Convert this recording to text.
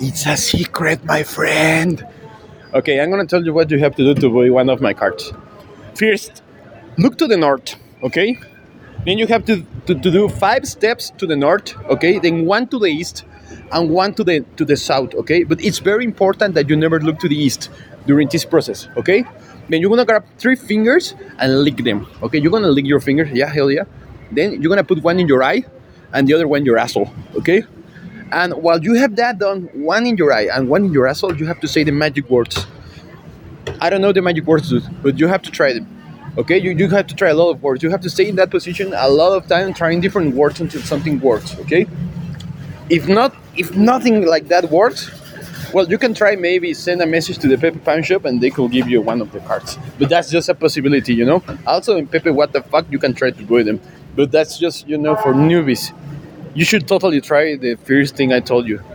It's a secret, my friend. Okay, I'm gonna tell you what you have to do to buy one of my cards. First, look to the north, okay? Then you have to do 5 steps to the north, okay? Then one to the east and one to the south, okay? But it's very important that you never look to the east during this process, okay? Then you're gonna grab 3 fingers and lick them, okay? You're gonna lick your fingers, yeah, hell yeah. Then you're gonna put one in your eye and the other one in your asshole, okay? And while you have that done, one in your eye and one in your asshole, you have to say the magic words. I don't know the magic words, dude, but you have to try them. Okay, you have to try a lot of words. You have to stay in that position a lot of time, trying different words until something works. Okay, if nothing like that works, well, you can try maybe send a message to the Pepe Pan shop and they could give you one of the cards. But that's just a possibility, you know. Also in Pepe What the Fuck, you can try to buy them, but that's just for newbies. You should totally try the first thing I told you.